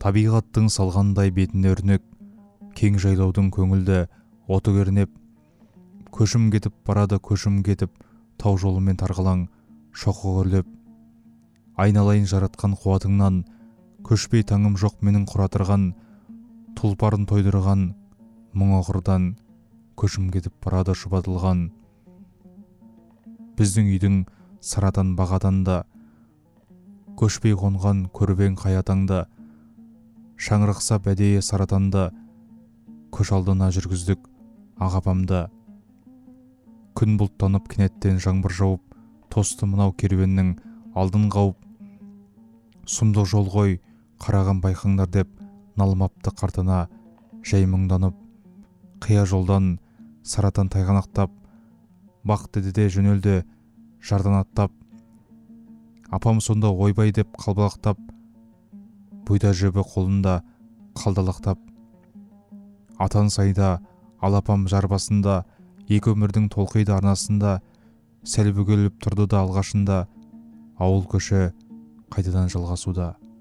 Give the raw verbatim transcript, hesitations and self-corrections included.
Табиғаттың салғандай бетіне өрнек, кең жайлаудың көңілді оты кернеп, көшім кетіп барады, көшім кетіп, тау жолымен тарғылаң шоқы өрлеп. Айналайын жаратқан қуатыңнан, көшпей таңым жоқ менің құратырған, тұлпарын тойдырған мұң оқырдан, көшім кетіп барады шұбатылған. Біздің үйдің сарадан бағадан да, көшпей қонған көрбең қаятаңда, шаңырықса бәдейі саратанда, көш алдына жүргіздік ағапамда. Күн бұлттанып кенеттен жаңбыр жауып, тосты мынау керуеннің алдын қауып. Сұмдық жол ғой, қараған байқаңдар деп, налымапты қартына жай мұңданып. Қия жолдан саратан тайғанақтап, бақ деді де жөнелді жардан аттап. Апам сонда ойбай деп қалбалақтап, бұйда жібі қолында қалдалақтап. Атан сайда, алапам жар басында, екі өмірдің толқиды арнасында, сәл бөгеліп тұрды да алғашында, ауыл көші қайтадан жалғасуда.